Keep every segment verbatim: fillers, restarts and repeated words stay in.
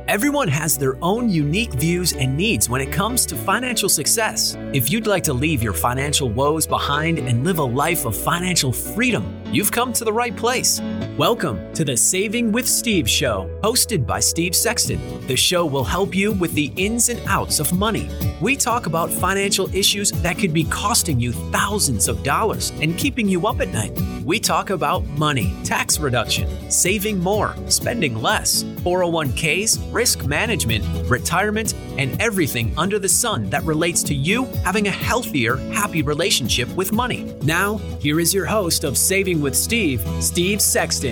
Everyone has their own unique views and needs when it comes to financial success. If you'd like to leave your financial woes behind and live a life of financial freedom, you've come to the right place. Welcome to the Saving with Steve show, hosted by Steve Sexton. The show will help you with the ins and outs of money. We talk about financial issues that could be costing you thousands of dollars and keeping you up at night. We talk about money, tax reduction, saving more, spending less, four oh one k's, risk management, retirement, and everything under the sun that relates to you having a healthier, happy relationship with money. Now, here is your host of Saving with Steve, Steve Sexton.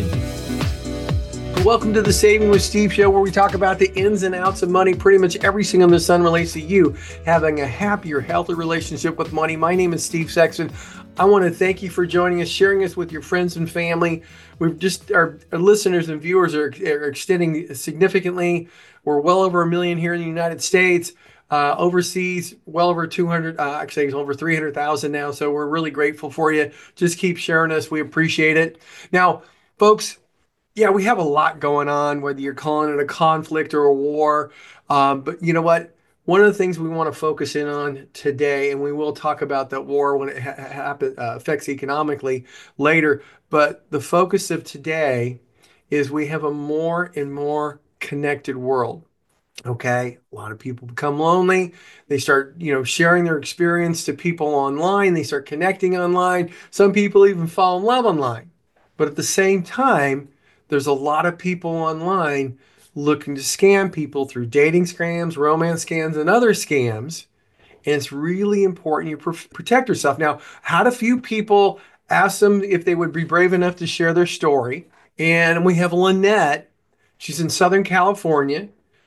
Welcome to the Saving with Steve show, where we talk about the ins and outs of money. Pretty much everything under the sun relates to you having a happier, healthier relationship with money. My name is Steve Sexton. I want to thank you for joining us, sharing us with your friends and family. We've just, our, our listeners and viewers are, are extending significantly. We're well over a million here in the United States. Uh, overseas, well over two hundred, uh, actually it's over three hundred thousand now. So we're really grateful for you. Just keep sharing us. We appreciate it. Now, folks, yeah, we have a lot going on, whether you're calling it a conflict or a war. Um, but you know what? One of the things we want to focus in on today, and we will talk about that war when it ha- happen, uh, affects economically later, but the focus of today is we have a more and more connected world. Okay, a lot of people become lonely. They start, you know, sharing their experience to people online. They start connecting online. Some people even fall in love online. But at the same time, there's a lot of people online looking to scam people through dating scams, romance scams, and other scams. And it's really important you pr- protect yourself. Now, had a few people ask them if they would be brave enough to share their story. And we have Lynette. She's in Southern California.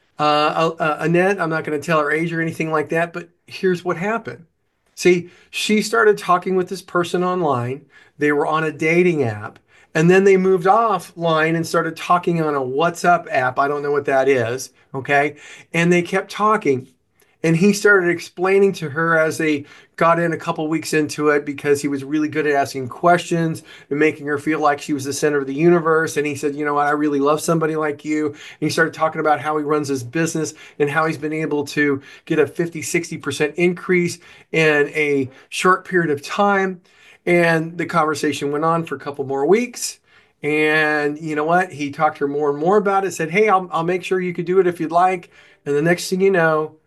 Uh, uh, Annette, I'm not going to tell her age or anything like that, but here's what happened. See, she started talking with this person online. They were on a dating app, and then they moved offline and started talking on a WhatsApp app. I don't know what that is. Okay. And they kept talking. And he started explaining to her as they got in a couple weeks into it, because he was really good at asking questions and making her feel like she was the center of the universe. And he said, you know what, I really love somebody like you. And he started talking about how he runs his business and how he's been able to get a fifty, sixty percent increase in a short period of time. And the conversation went on for a couple more weeks. And you know what? He talked to her more and more about it, said, hey, I'll, I'll make sure you could do it if you'd like. And the next thing you know,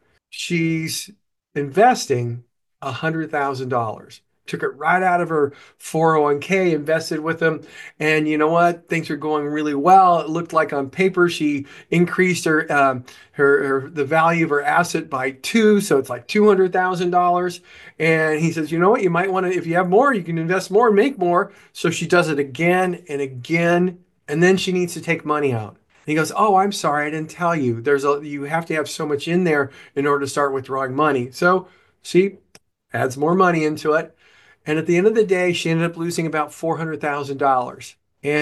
she's investing one hundred thousand dollars. Took it right out of her four oh one k, invested with them. And you know what? Things are going really well. It looked like on paper she increased her, um, her, her the value of her asset by two. So it's like two hundred thousand dollars. And he says, you know what? You might want to, if you have more, you can invest more and make more. So she does it again and again. And then she needs to take money out. He goes, oh, I'm sorry, I didn't tell you. There's a you have to have so much in there in order to start withdrawing money. So she adds more money into it. And at the end of the day, she ended up losing about four hundred thousand dollars.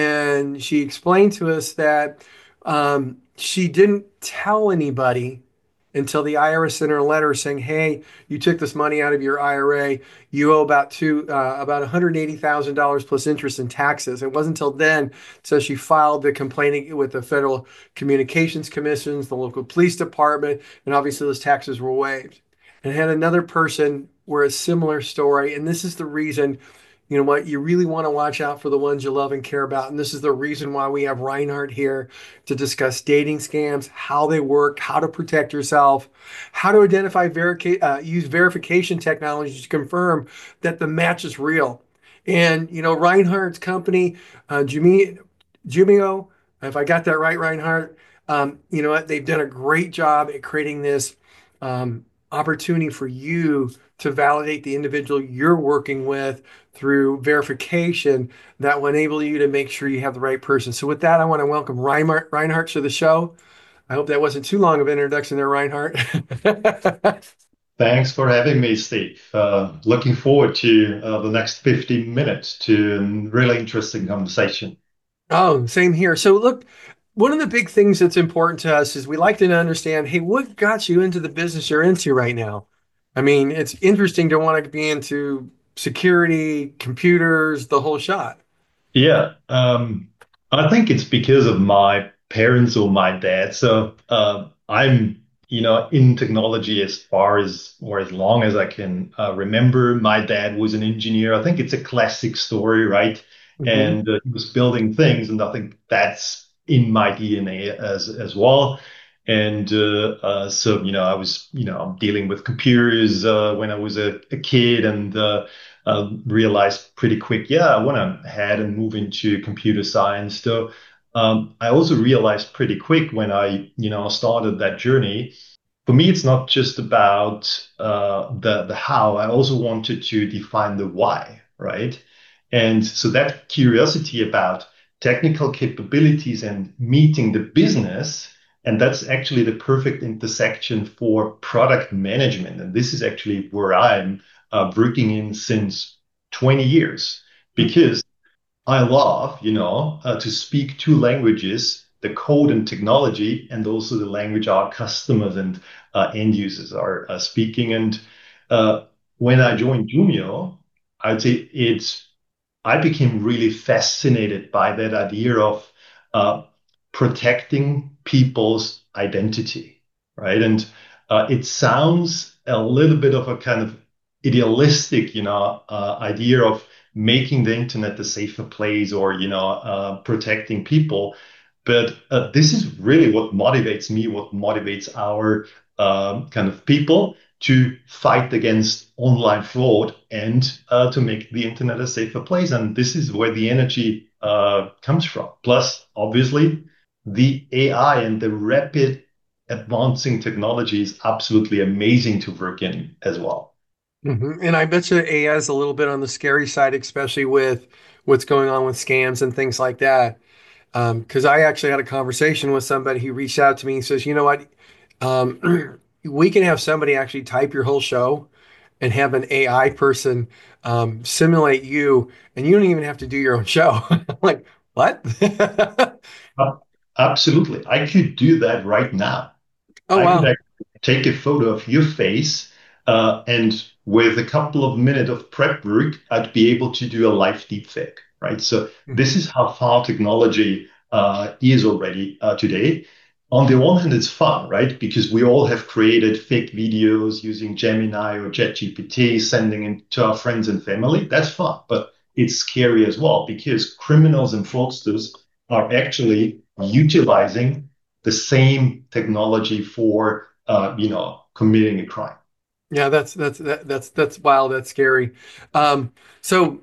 And she explained to us that um, she didn't tell anybody until the I R S sent her a letter saying, hey, you took this money out of your I R A. You owe about two, uh, about one hundred eighty thousand dollars plus interest and taxes. It wasn't until then, so she filed the complaint with the Federal Communications Commissions, the local police department, and obviously those taxes were waived. And had another person where a similar story, and this is the reason, you know what, you really want to watch out for the ones you love and care about. And this is the reason why we have Reinhardt here to discuss dating scams, how they work, how to protect yourself, how to identify, verica- uh, use verification technology to confirm that the match is real. And, you know, Reinhardt's company, uh, Jumi- Jumio, if I got that right, Reinhardt, um, you know what, they've done a great job at creating this um, opportunity for you to validate the individual you're working with through verification that will enable you to make sure you have the right person. So with that, I want to welcome Reinhardt, Reinhardt to the show. I hope that wasn't too long of an introduction there, Reinhardt. Thanks for having me, Steve. Uh, looking forward to uh, the next fifteen minutes to a really interesting conversation. Oh, same here. So look, one of the big things that's important to us is we like to understand, hey, what got you into the business you're into right now? I mean, it's interesting to want to be into security, computers, the whole shot. Yeah, um, I think it's because of my parents or my dad. So uh, I'm, you know, in technology as far as or as long as I can uh, remember. My dad was an engineer. I think it's a classic story, right? Hmm. And uh, he was building things, and I think that's in my D N A as as well. And uh, uh, so, you know, I was, you know, dealing with computers uh, when I was a, a kid, and uh, uh, realized pretty quick, yeah, I want to head and move into computer science. So um, I also realized pretty quick when I, you know, started that journey. For me, it's not just about uh, the the how. I also wanted to define the why, right? And so that curiosity about technical capabilities and meeting the business, and that's actually the perfect intersection for product management. And this is actually where I'm uh, working in since twenty years, because I love, you know, uh, to speak two languages, the code and technology, and also the language our customers and uh, end users are uh, speaking. And uh, when I joined Jumio, I'd say it's I became really fascinated by that idea of uh, protecting people's identity, right? And uh, it sounds a little bit of a kind of idealistic, you know, uh, idea of making the internet a safer place or, you know, uh, protecting people. But uh, this is really what motivates me, what motivates our um, kind of people to fight against online fraud and uh, to make the internet a safer place. And this is where the energy uh, comes from. Plus, obviously, the A I and the rapid advancing technology is absolutely amazing to work in as well. Hmm. And I bet you A I is a little bit on the scary side, especially with what's going on with scams and things like that. Um, because I actually had a conversation with somebody who reached out to me and says, you know what? Um, we can have somebody actually type your whole show and have an A I person um, simulate you, and you don't even have to do your own show. I'm like, what? Uh, Absolutely. I could do that right now. Oh, I could wow. actually take a photo of your face, uh, and with a couple of minutes of prep work, I'd be able to do a live deepfake, right? So this Mhm. is how far technology uh, is already uh, today. On the one hand, it's fun, right? Because we all have created fake videos using Gemini or ChatGPT, sending it to our friends and family. That's fun, but it's scary as well because criminals and fraudsters are actually utilizing the same technology for uh, you know committing a crime. Yeah, that's that's that, that's that's wild. That's scary. Um, so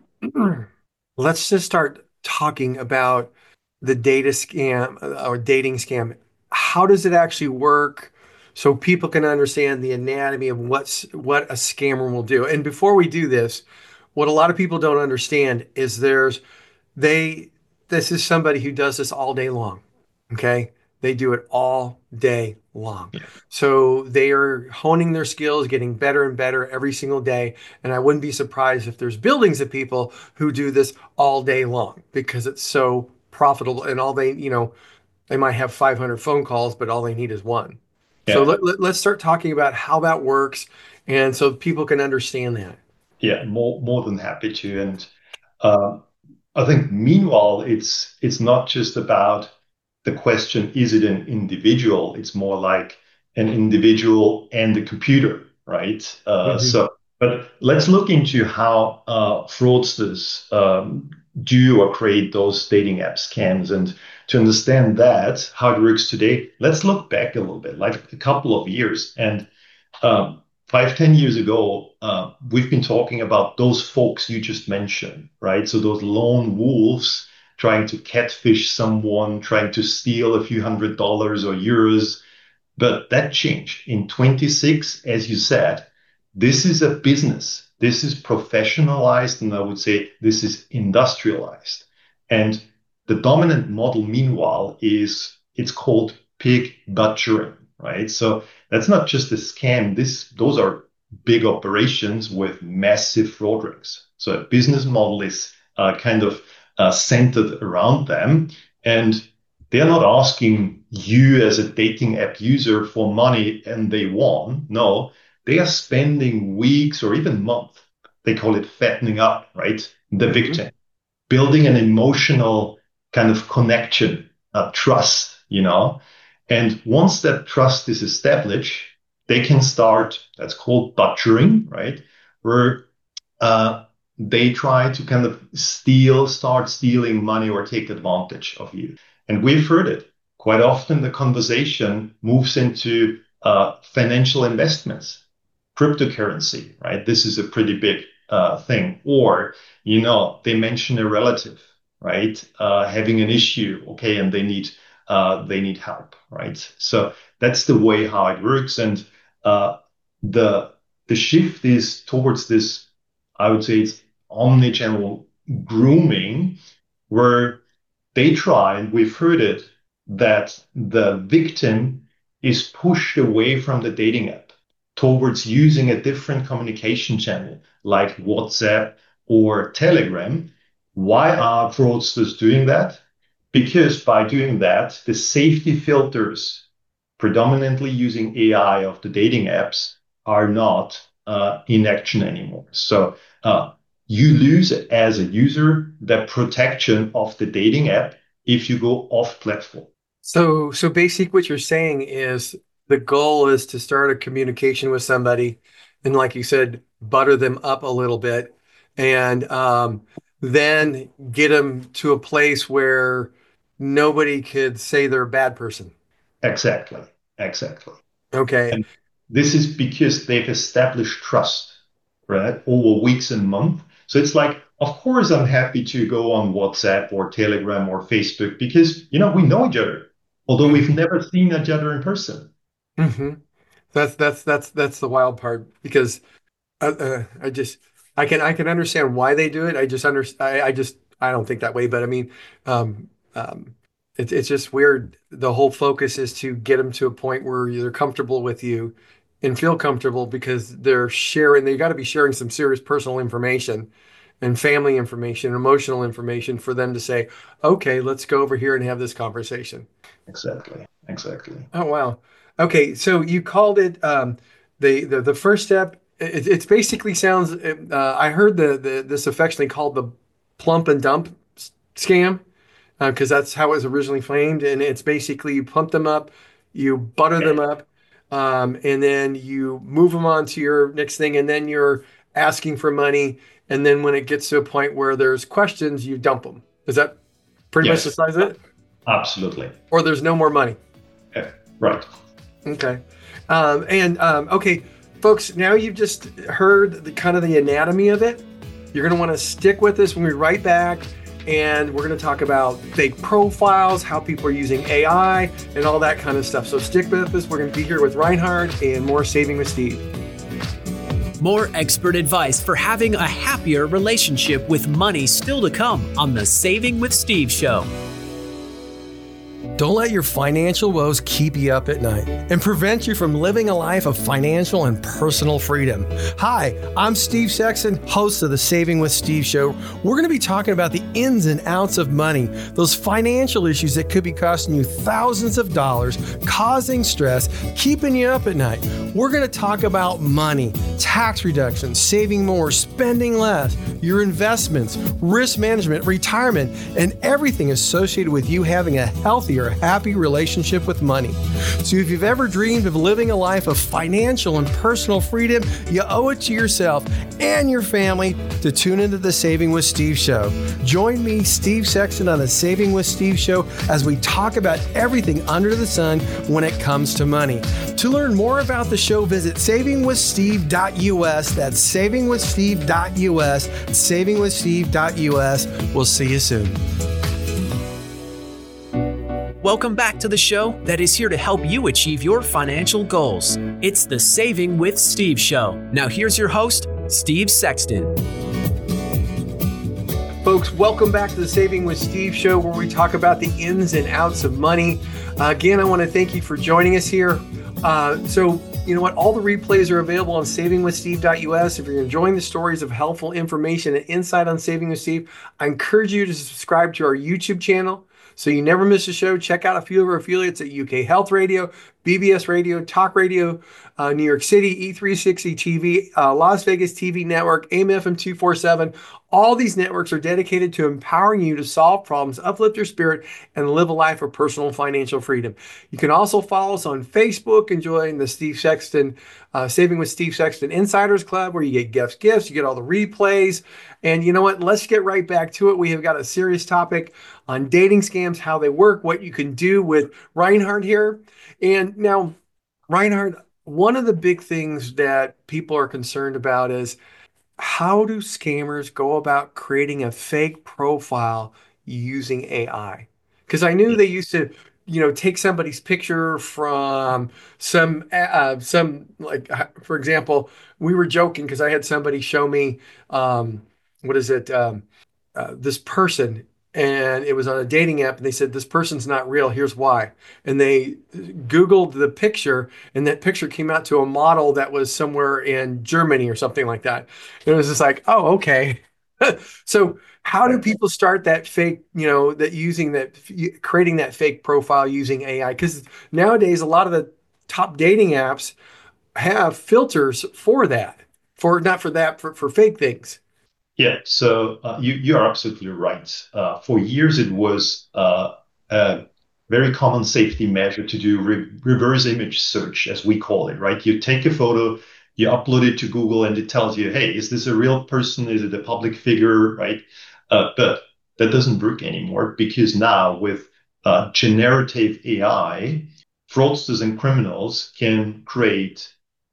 let's just start talking about the data scam uh, or dating scam. How does it actually work so people can understand the anatomy of what's what a scammer will do? And before we do this, what a lot of people don't understand is there's they this is somebody who does this all day long. Okay? They do it all day long. Yeah, So they are honing their skills, getting better and better every single day. And I wouldn't be surprised if there's buildings of people who do this all day long because it's so profitable and all they, you know, they might have five hundred phone calls, but all they need is one. So yeah, let, let, let's start talking about how that works and so people can understand that. yeah. More more than happy to. And uh, I think meanwhile, it's it's not just about the question, is it an individual? It's more like an individual and the computer, right? Uh, Mhm. so, but let's look into how uh, fraudsters um, do or create those dating app scams. And to understand that, how it works today, let's look back a little bit, like a couple of years. And um, five, ten years ago, uh, we've been talking about those folks you just mentioned, right? So those lone wolves trying to catfish someone, trying to steal a few hundred dollars or euros. But that changed in twenty-six, as you said. This is a business. This is professionalized, and I would say this is industrialized. And the dominant model, meanwhile, is it's called pig butchering, right? So that's not just a scam. This those are big operations with massive fraud rings. So a business model is uh, kind of uh, centered around them, and they're not asking you as a dating app user for money and they won. No, they are spending weeks or even months. They call it fattening up, right? The Mhm. victim, building an emotional kind of connection, uh, trust. you know. And once that trust is established, they can start, that's called butchering, right? Where uh, they try to kind of steal, start stealing money or take advantage of you. And we've heard it. Quite often the conversation moves into uh, financial investments, cryptocurrency, right? This is a pretty big uh, thing. Or, you know, they mention a relative, right? Uh, having an issue, okay, and they need uh, they need help, right? So that's the way how it works. And uh, the the shift is towards this, I would say it's omni-channel grooming, where they try, and we've heard it, that the victim is pushed away from the dating app towards using a different communication channel like WhatsApp or Telegram. Why are fraudsters doing that? Because by doing that, the safety filters, predominantly using A I of the dating apps, are not uh, in action anymore. So uh, you lose as a user the protection of the dating app if you go off platform. So, so basically what you're saying is the goal is to start a communication with somebody and, like you said, butter them up a little bit, and um, then get them to a place where nobody could say they're a bad person. Exactly. Exactly. Okay. And this is because they've established trust, right, over weeks and months. So it's like, of course, I'm happy to go on WhatsApp or Telegram or Facebook because, you know, we know each other, although we've never seen each other in person. Mm-hmm. That's that's that's that's the wild part, because uh, uh, I just I can I can understand why they do it. I just under I, I just I don't think that way. But I mean, um, um, it's it's just weird. The whole focus is to get them to a point where they're comfortable with you and feel comfortable, because they're sharing. They got to be sharing some serious personal information and family information, emotional information, for them to say, okay, let's go over here and have this conversation. Exactly. Exactly. Oh, wow. Okay, so you called it um, the, the the first step. It, it's basically sounds. Uh, I heard the, the this affectionately called the plump and dump s- scam, because that's how it was originally framed, and it's basically you pump them up, you butter them up, um, and then you move them on to your next thing, and then you're asking for money, and then when it gets to a point where there's questions, you dump them. Is that pretty much the Yes, size of it? absolutely. Or there's no more money? Yeah, right. Okay. Um, and um, okay, folks, now you've just heard the kind of the anatomy of it. You're going to want to stick with us when we right back, and we're going to talk about fake profiles, how people are using A I, and all that kind of stuff. So stick with us. We're going to be here with Reinhard and more Saving with Steve. More expert advice for having a happier relationship with money still to come on the Saving with Steve show. Don't let your financial woes keep you up at night and prevent you from living a life of financial and personal freedom. Hi, I'm Steve Sexton, host of the Saving with Steve show. We're going to be talking about the ins and outs of money, those financial issues that could be costing you thousands of dollars, causing stress, keeping you up at night. We're going to talk about money, tax reductions, saving more, spending less, your investments, risk management, retirement, and everything associated with you having a healthier, happy relationship with money. So if you've ever dreamed of living a life of financial and personal freedom, you owe it to yourself and your family to tune into the Saving with Steve show. Join me, Steve Sexton, on the Saving with Steve show as we talk about everything under the sun when it comes to money. To learn more about the show, visit saving with steve dot u s. That's saving with steve dot u s. saving with steve dot u s. We'll see you soon. Welcome back to the show that is here to help you achieve your financial goals. It's the Saving with Steve show. Now here's your host, Steve Sexton. Folks, welcome back to the Saving with Steve show, where we talk about the ins and outs of money. Uh, again, I want to thank you for joining us here. Uh, so, you know what? All the replays are available on saving with steve dot u s. If you're enjoying the stories of helpful information and insight on Saving with Steve, I encourage you to subscribe to our YouTube channel so you never miss a show. Check out a few of our affiliates at U K Health Radio, B B S Radio, Talk Radio, uh, New York City, E three sixty T V, uh, Las Vegas T V Network, A M F M two forty-seven. All these networks are dedicated to empowering you to solve problems, uplift your spirit, and live a life of personal and financial freedom. You can also follow us on Facebook and join the Steve Sexton uh, Saving with Steve Sexton Insiders Club, where you get gifts, gifts, you get all the replays. And you know what? Let's get right back to it. We have got a serious topic on dating scams, how they work, what you can do with Reinhard here. And now, Reinhard, one of the big things that people are concerned about is how do scammers go about creating a fake profile using A I? Because I knew they used to, you know, take somebody's picture from some, uh, some like, uh, for example, we were joking because I had somebody show me, um, what is it, um, uh, this person, and it was on a dating app, and they said this person's not real. Here's why. And they Googled the picture, and that picture came out to a model that was somewhere in Germany or something like that. And it was just like, oh, okay. So how do people start that fake, you know, that using that, creating that fake profile using A I? Because nowadays, a lot of the top dating apps have filters for that, for not for that, for, for fake things. Yeah, so uh, you you are absolutely right. Uh, for years, it was uh, a very common safety measure to do re reverse image search, as we call it, right? You take a photo, you upload it to Google, and it tells you, hey, is this a real person? Is it a public figure, right? Uh, but that doesn't work anymore, because now with uh, generative A I, fraudsters and criminals can create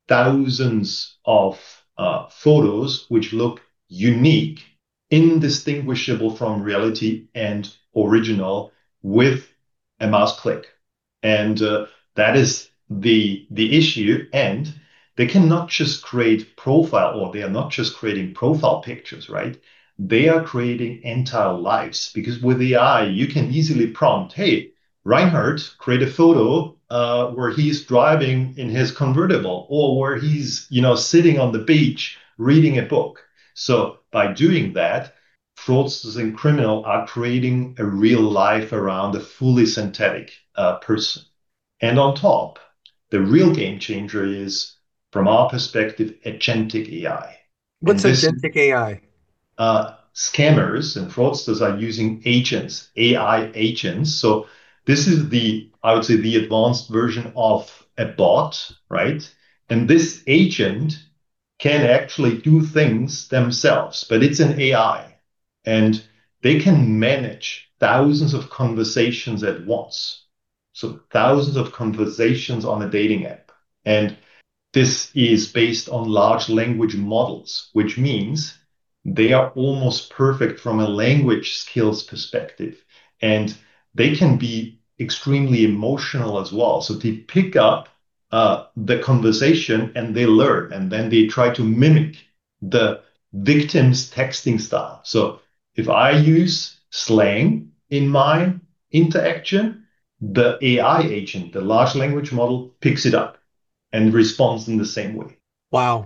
thousands of uh, photos which look unique, indistinguishable from reality and original with a mouse click. And uh, that is the the issue. And they cannot just create profile, or they are not just creating profile pictures, right? They are creating entire lives, because with A I, you can easily prompt, hey, Reinhard, create a photo uh, where he's driving in his convertible, or where he's, you know, sitting on the beach reading a book. So by doing that, fraudsters and criminals are creating a real life around a fully synthetic uh, person. And on top, the real game changer is, from our perspective, agentic A I. What's agentic A I? Uh, scammers and fraudsters are using agents, A I agents. So this is the, I would say, the advanced version of a bot, right? And this agent can actually do things themselves, but it's an A I, and they can manage thousands of conversations at once. So thousands of conversations on a dating app. And this is based on large language models, which means they are almost perfect from a language skills perspective. And they can be extremely emotional as well. So they pick up uh, the conversation and they learn, and then they try to mimic the victim's texting style. So if I use slang in my interaction, the A I agent, the large language model, picks it up and responds in the same way. Wow.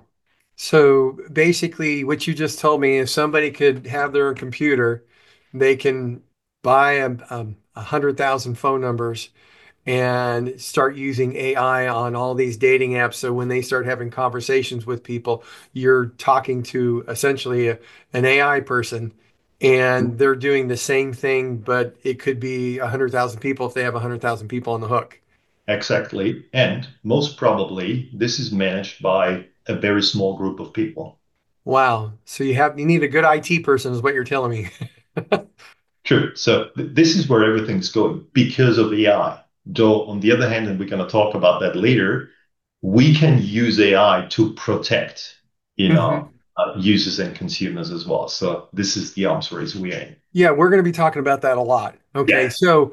So basically, what you just told me, if somebody could have their computer, they can buy a, a, a hundred thousand phone numbers and start using A I on all these dating apps. So when they start having conversations with people, you're talking to essentially a, an A I person, and they're doing the same thing, but it could be a hundred thousand people if they have a hundred thousand people on the hook. Exactly. And most probably, this is managed by a very small group of people. Wow. So you have you need a good I T person, is what you're telling me. True. So th this is where everything's going because of A I. Though, on the other hand, and we're going to talk about that later, we can use A I to protect, you know, Mhm. uh, users and consumers as well. So this is the arms race we're in. Yeah, we're going to be talking about that a lot. Okay, Yeah. so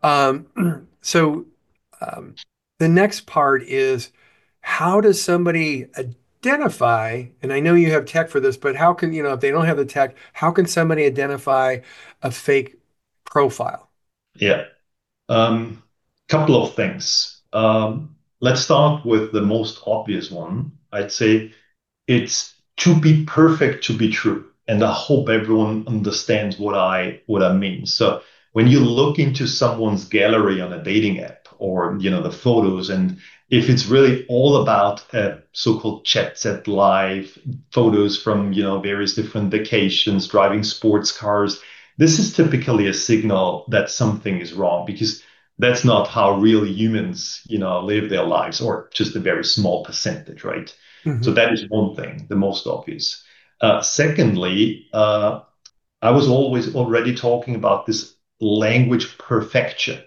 um, so um, the next part is how does somebody identify, and I know you have tech for this, but how can, you know, if they don't have the tech, how can somebody identify a fake profile? Yeah. Um, couple of things. Um, let's start with the most obvious one. I'd say it's too be perfect to be true. And I hope everyone understands what I what I mean. So when you look into someone's gallery on a dating app, or, you know, the photos. And if it's really all about uh, so-called jet set life, photos from, you know, various different vacations, driving sports cars, this is typically a signal that something is wrong, because that's not how real humans, you know, live their lives, or just a very small percentage, right? Mm-hmm. So that is one thing, the most obvious. Uh, secondly, uh, I was always already talking about this language perfection.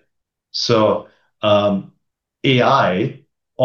So um, A I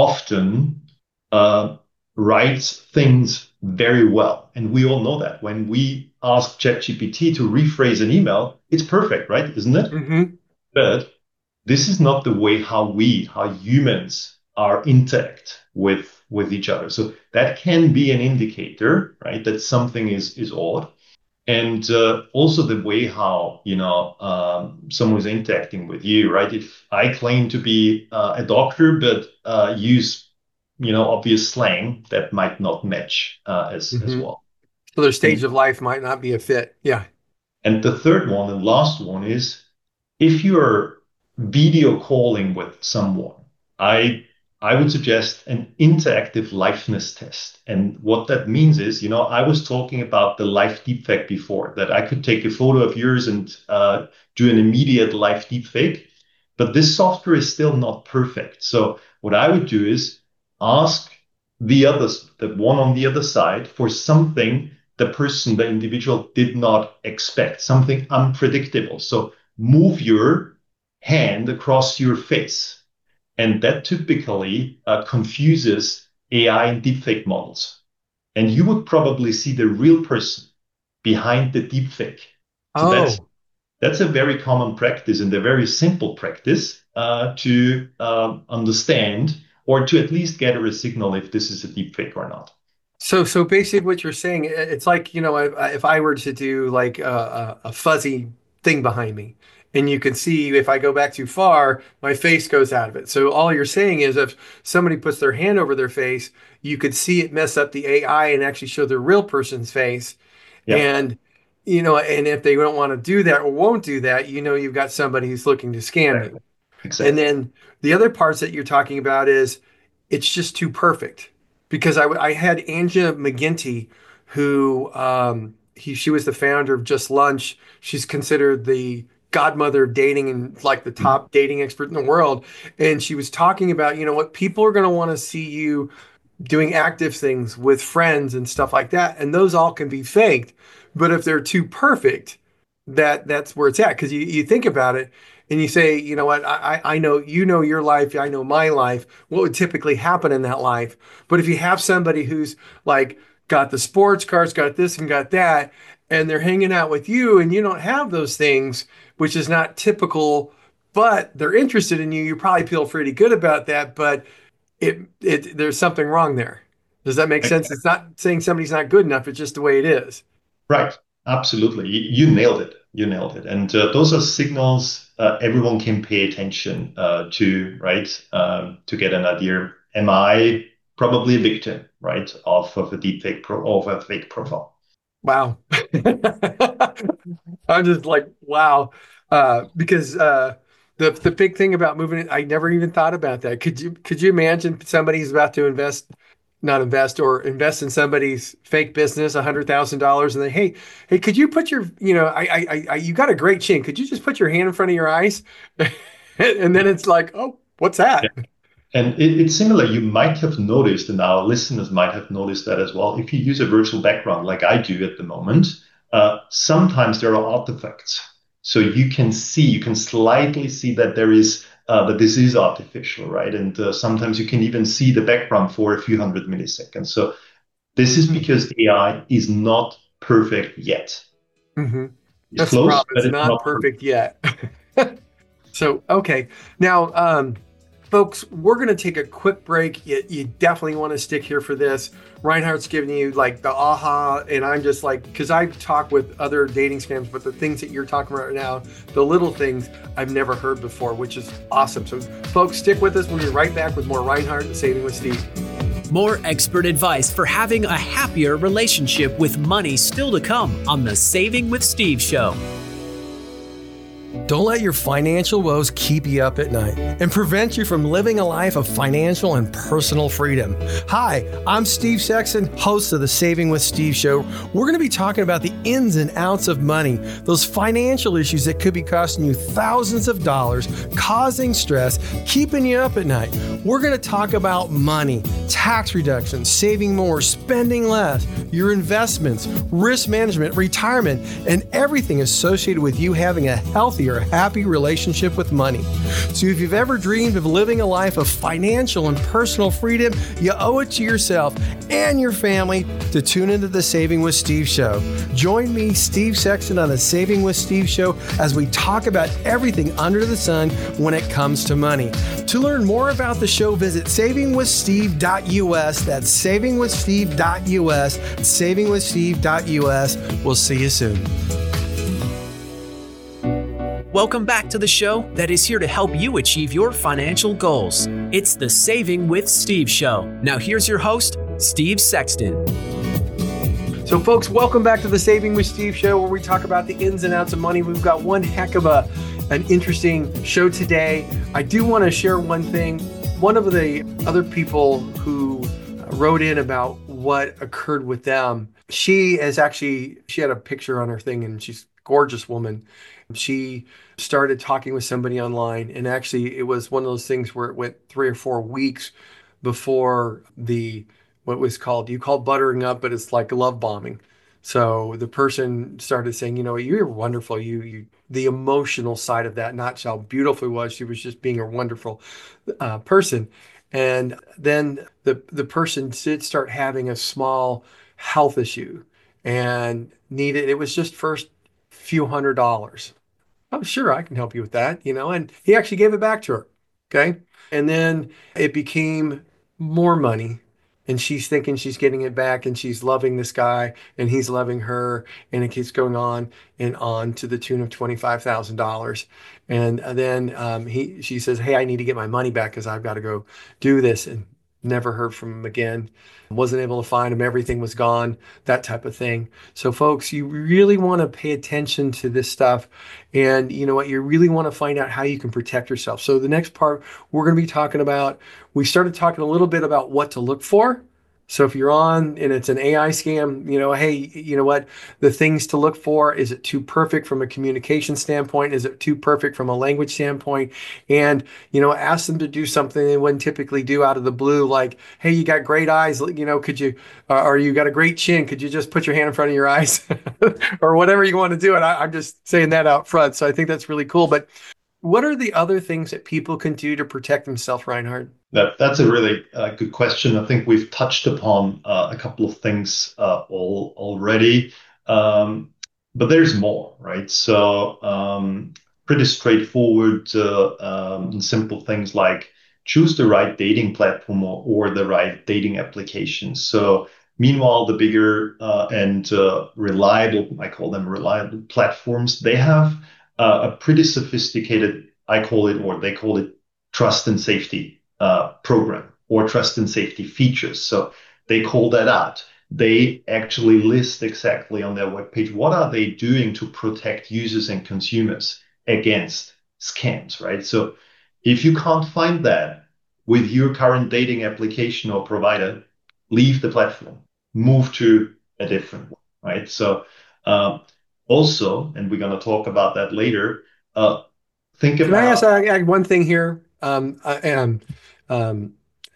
often uh, writes things very well. And we all know that. When we ask ChatGPT to rephrase an email, it's perfect, right? Isn't it? Mm-hmm. But this is not the way how we, how humans are interact with, with each other. So that can be an indicator, right, that something is, is odd. And uh, also the way how, you know, um, someone is interacting with you, right? If I claim to be uh, a doctor, but uh, use, you know, obvious slang, that might not match uh, as, mm-hmm. as well. So their stage and, of life might not be a fit. Yeah. And the third one and last one is, if you're video calling with someone, I I would suggest an interactive liveness test. And what that means is, you know, I was talking about the live deepfake before, that I could take a photo of yours and uh, do an immediate live deepfake, but this software is still not perfect. So what I would do is ask the others, the one on the other side, for something the person, the individual did not expect, something unpredictable. So move your hand across your face. And that typically uh, confuses A I and deepfake models. And you would probably see the real person behind the deepfake. So oh. that's, that's a very common practice and a very simple practice uh, to uh, understand, or to at least gather a signal if this is a deepfake or not. So, so basically what you're saying, it's like, you know, if, if I were to do like a, a fuzzy thing behind me, and you can see if I go back too far, my face goes out of it. So all you're saying is if somebody puts their hand over their face, you could see it mess up the A I and actually show the real person's face. Yeah. And, you know, and if they don't want to do that or won't do that, you know, you've got somebody who's looking to scam exactly. you. Exactly. And then the other parts that you're talking about is it's just too perfect. Because I, I had Anja McGinty, who um, he she was the founder of Just Lunch. She's considered the godmother of dating and like the top dating expert in the world. And she was talking about, you know what, people are going to want to see you doing active things with friends and stuff like that. And those all can be faked. But if they're too perfect, that that's where it's at. Because you, you think about it and you say, you know what, I, I know, you know your life, I know my life, what would typically happen in that life. But if you have somebody who's like got the sports cars, got this and got that, and they're hanging out with you and you don't have those things, which is not typical, but they're interested in you, you probably feel pretty good about that, but it it there's something wrong there. Does that make sense? It's not saying somebody's not good enough, it's just the way it is. Right. Absolutely. You, you nailed it. You nailed it. And uh, those are signals uh, everyone can pay attention uh, to, right? Um, to get an idea. Am I probably a victim, right, of, of a deepfake pro of a fake profile? Wow. I'm just like, wow. Uh, because uh, the the big thing about moving it, I never even thought about that. Could you could you imagine somebody's about to invest, not invest, or invest in somebody's fake business, a hundred thousand dollars, and then, hey, hey, could you put your, you know, I, I, I, you got a great chin. Could you just put your hand in front of your eyes? And then it's like, oh, what's that? Yeah. And it, it's similar. You might have noticed, and our listeners might have noticed that as well. If you use a virtual background like I do at the moment, uh, sometimes there are artifacts. So you can see, you can slightly see that there is, uh, that this is artificial, right? And uh, sometimes you can even see the background for a few hundred milliseconds. So this is because A I is not perfect yet. Mm-hmm. It's That's close, the problem. It's, it's not, not perfect, perfect yet. So, okay. Now, um, folks, we're going to take a quick break. You, you definitely want to stick here for this. Reinhardt's giving you like the aha, and I'm just like, because I've talked with other dating scams, but the things that you're talking about right now, the little things I've never heard before, which is awesome. So, folks, stick with us. We'll be right back with more Reinhardt and Saving with Steve. More expert advice for having a happier relationship with money still to come on the Saving with Steve show. Don't let your financial woes keep you up at night and prevent you from living a life of financial and personal freedom. Hi, I'm Steve Sexton, host of the Saving with Steve show. We're going to be talking about the ins and outs of money, those financial issues that could be costing you thousands of dollars, causing stress, keeping you up at night. We're going to talk about money, tax reductions, saving more, spending less, your investments, risk management, retirement, and everything associated with you having a healthier, happy relationship with money. So if you've ever dreamed of living a life of financial and personal freedom, you owe it to yourself and your family to tune into the Saving with Steve show. Join me, Steve Sexton, on the Saving with Steve show as we talk about everything under the sun when it comes to money. To learn more about the show, visit saving with steve dot u s. That's saving with steve dot u s. saving with steve dot u s. We'll see you soon. Welcome back to the show that is here to help you achieve your financial goals. It's the Saving with Steve show. Now here's your host, Steve Sexton. So folks, welcome back to the Saving with Steve show, where we talk about the ins and outs of money. We've got one heck of a an interesting show today. I do want to share one thing. One of the other people who wrote in about what occurred with them, she is actually, she had a picture on her thing, and she's a gorgeous woman. She started talking with somebody online, and actually it was one of those things where it went three or four weeks before the, what was called, you call buttering up, but it's like love bombing. So the person started saying, you know, you're wonderful. You, you, the emotional side of that, not how beautiful it was. She was just being a wonderful uh, person. And then the, the person did start having a small health issue and needed, it was just first few hundred dollars. I'm sure I can help you with that, you know, and he actually gave it back to her. Okay. And then it became more money, and she's thinking she's getting it back, and she's loving this guy, and he's loving her, and it keeps going on and on to the tune of twenty-five thousand dollars. And then um, he, she says, hey, I need to get my money back because I've got to go do this. And never heard from him again. Wasn't able to find him. Everything was gone, that type of thing. So folks, you really want to pay attention to this stuff. And you know what? You really want to find out how you can protect yourself. So the next part we're going to be talking about, we started talking a little bit about what to look for. So if you're on and it's an A I scam, you know, hey, you know what? The things to look for, is it too perfect from a communication standpoint? Is it too perfect from a language standpoint? And, you know, ask them to do something they wouldn't typically do out of the blue, like, hey, you got great eyes, you know, could you, uh, or you got a great chin, could you just put your hand in front of your eyes or whatever you want to do? And I, I'm just saying that out front. So I think that's really cool. But what are the other things that people can do to protect themselves, Reinhard? That, that's a really uh, good question. I think we've touched upon uh, a couple of things uh, all, already, um, but there's more, right? So um, pretty straightforward uh, um, simple things like choose the right dating platform or, or the right dating application. So meanwhile, the bigger uh, and uh, reliable, I call them reliable platforms, they have uh, a pretty sophisticated, I call it, or they call it trust and safety Uh, program or trust and safety features. So they call that out. They actually list exactly on their webpage what are they doing to protect users and consumers against scams, right? So if you can't find that with your current dating application or provider, leave the platform, move to a different one, right? So um, also, and we're going to talk about that later, uh, think Can about- I ask I add one thing here? Um, I, um, um,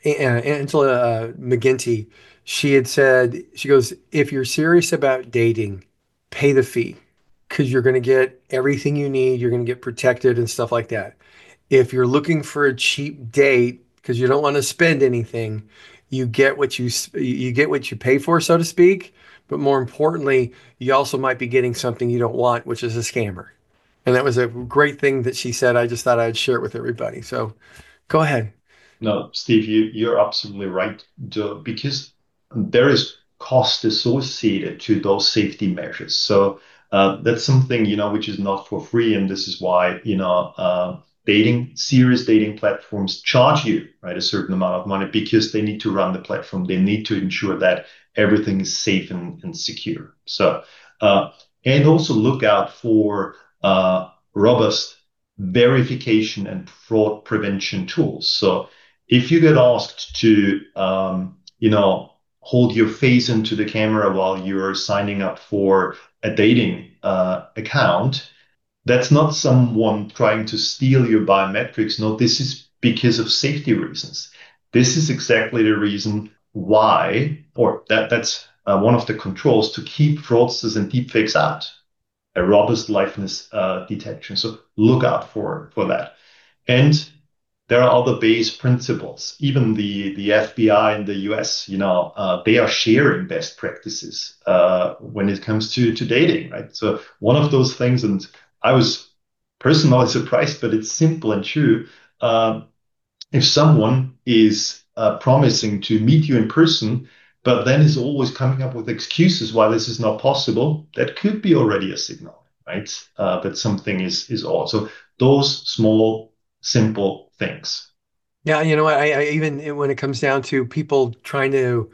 Angela uh, McGinty, she had said, she goes, if you're serious about dating, pay the fee because you're going to get everything you need. You're going to get protected and stuff like that. If you're looking for a cheap date because you don't want to spend anything, you get what you you get what you pay for, so to speak. But more importantly, you also might be getting something you don't want, which is a scammer. And that was a great thing that she said. I just thought I'd share it with everybody. So go ahead. No, Steve, you, you're absolutely right, because there is cost associated to those safety measures. So uh, that's something, you know, which is not for free. And this is why, you know, uh, dating, serious dating platforms charge you, right, a certain amount of money because they need to run the platform. They need to ensure that everything is safe and, and secure. So, uh, and also look out for uh, robust verification and fraud prevention tools. So if you get asked to, um, you know, hold your face into the camera while you're signing up for a dating uh, account, that's not someone trying to steal your biometrics. No, this is because of safety reasons. This is exactly the reason why, or that that's uh, one of the controls to keep fraudsters and deepfakes out, a robust liveness uh, detection. So look out for, for that. And there are other base principles. Even the, the F B I in the U S, you know, uh, they are sharing best practices uh, when it comes to, to dating, right? So one of those things, and I was personally surprised, but it's simple and true. Uh, if someone is uh, promising to meet you in person, but then is always coming up with excuses why this is not possible, that could be already a signal, right? Uh, that something is is odd. So those small, simple things. Yeah, you know, I, I even when it comes down to people trying to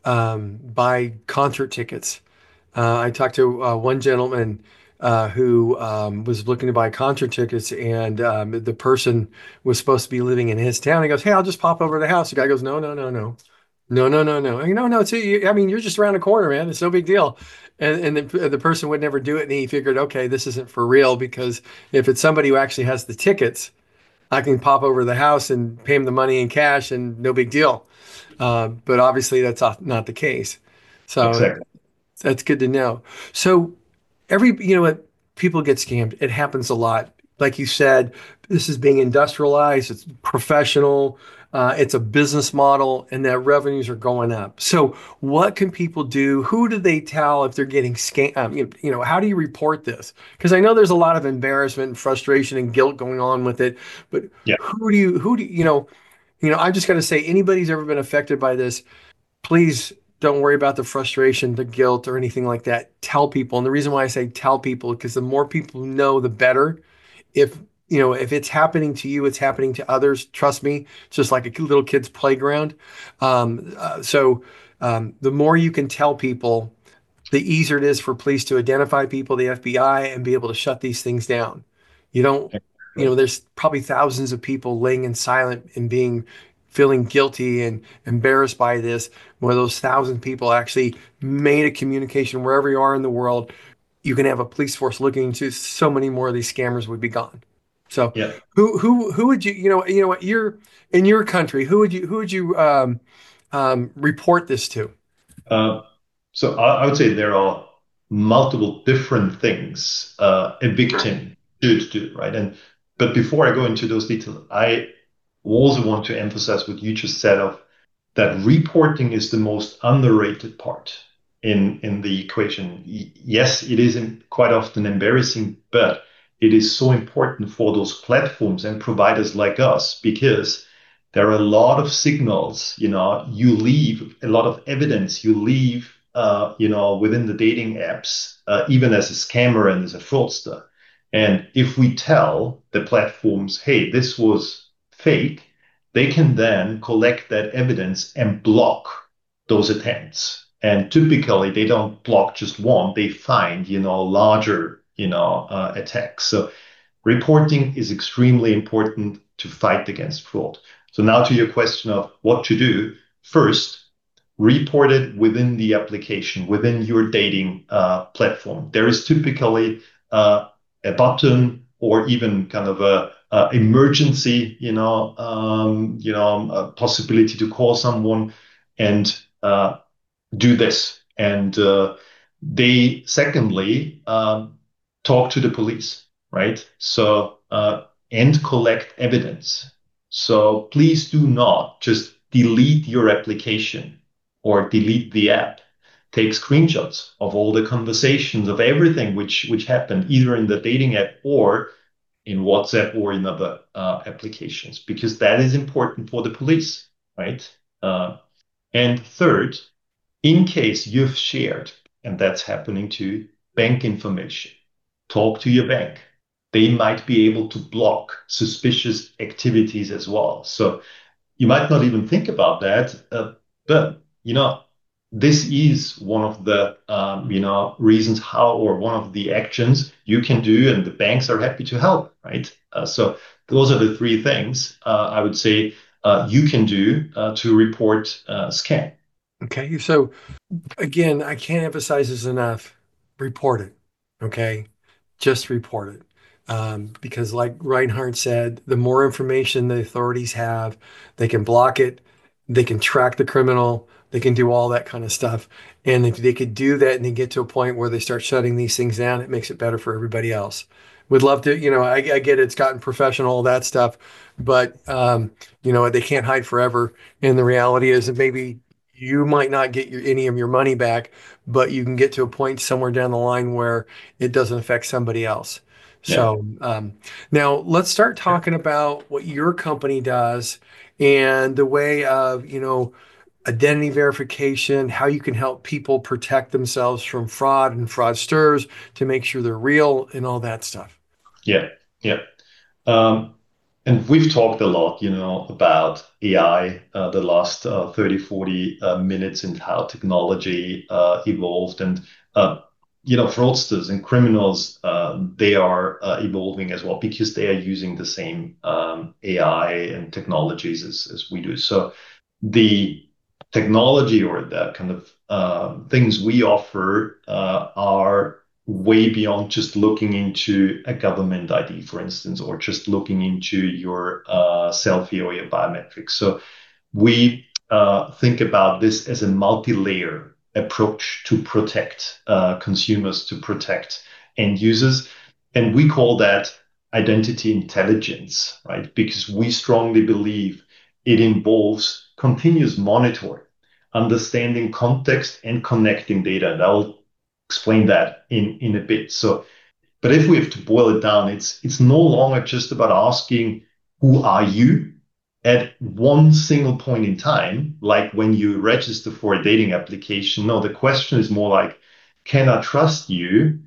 um, buy concert tickets, uh, I talked to uh, one gentleman uh, who um, was looking to buy concert tickets, and um, the person was supposed to be living in his town. He goes, "Hey, I'll just pop over to the house." The guy goes, "No, no, no, no, no, no, no, no, you know, no. It's I mean, you're just around the corner, man. It's no big deal." And and the, the person would never do it, and he figured, okay, this isn't for real because if it's somebody who actually has the tickets, I can pop over to the house and pay him the money in cash and no big deal. Uh, but obviously that's not the case. So Exactly. that's good to know. So every, you know what, people get scammed. It happens a lot. Like you said, this is being industrialized, it's professional, uh, it's a business model, and that revenues are going up. So what can people do? Who do they tell if they're getting scammed? Um, you, you know, how do you report this? Because I know there's a lot of embarrassment and frustration and guilt going on with it, but Yeah. who do you, who do you know, you know, I just got to say, anybody's ever been affected by this, please don't worry about the frustration, the guilt, or anything like that. Tell people. And the reason why I say tell people, because the more people know, the better. If you know, if it's happening to you, it's happening to others. Trust me, it's just like a little kid's playground. Um, uh, so um, the more you can tell people, the easier it is for police to identify people, the F B I, and be able to shut these things down. You don't, you know, there's probably thousands of people laying in silent and being feeling guilty and embarrassed by this. Where those thousand people actually made a communication wherever you are in the world, you can have a police force looking into so many more of these scammers would be gone. So Yeah. who who who would you you know you know what you're in your country, who would you who would you um, um, report this to? Uh, so I, I would say there are multiple different things uh, a victim should do, right? And but before I go into those details, I also want to emphasize what you just said of that reporting is the most underrated part in in the equation. Y- Yes, it is in- quite often embarrassing, but it is so important for those platforms and providers like us because there are a lot of signals, you know, you leave a lot of evidence you leave, uh, you know, within the dating apps, uh, even as a scammer and as a fraudster. And if we tell the platforms, hey, this was fake, they can then collect that evidence and block those attempts. And typically they don't block just one, they find, you know, larger, you know, uh, attacks. So reporting is extremely important to fight against fraud. So now to your question of what to do. First, report it within the application, within your dating uh, platform. There is typically uh, a button or even kind of a, a emergency, you know, um, you know, a possibility to call someone and uh, do this. And uh, they, secondly, um, talk to the police, right? So, uh, and collect evidence. So please do not just delete your application or delete the app. Take screenshots of all the conversations of everything which which happened either in the dating app or in WhatsApp or in other uh, applications because that is important for the police, right? Uh, and third, in case you've shared, and that's happening to bank information, talk to your bank. They might be able to block suspicious activities as well. So you might not even think about that, uh, but you know, this is one of the um, you know reasons how, or one of the actions you can do, and the banks are happy to help, right? Uh, so those are the three things uh, I would say uh, you can do uh, to report uh, scam. Okay. So again, I can't emphasize this enough. Report it. Okay. Just report it. Um, because, like Reinhardt said, the more information the authorities have, they can block it, they can track the criminal, they can do all that kind of stuff. And if they could do that and they get to a point where they start shutting these things down, it makes it better for everybody else. Would love to, you know, I, I get it's gotten professional, all that stuff, but, um, you know, they can't hide forever. And the reality is that maybe you might not get your, any of your money back, but you can get to a point somewhere down the line where it doesn't affect somebody else. Yeah. So um, now let's start talking about what your company does and the way of, you know, identity verification, how you can help people protect themselves from fraud and fraudsters to make sure they're real and all that stuff. Yeah. Yeah. Um, and we've talked a lot, you know, about A I uh, the last uh, thirty, forty uh, minutes, and how technology uh, evolved. And, uh, you know, fraudsters and criminals, uh, they are uh, evolving as well, because they are using the same um, A I and technologies as, as we do. So the technology, or the kind of uh, things we offer uh, are way beyond just looking into a government I D, for instance, or just looking into your uh, selfie or your biometrics. So we uh, think about this as a multi-layer approach to protect uh, consumers, to protect end users. And we call that identity intelligence, right? Because we strongly believe it involves continuous monitoring, understanding context, and connecting data. And I'll explain that in, in a bit. So, but if we have to boil it down, it's it's no longer just about asking, who are you, at one single point in time, like when you register for a dating application. No, the question is more like, can I trust you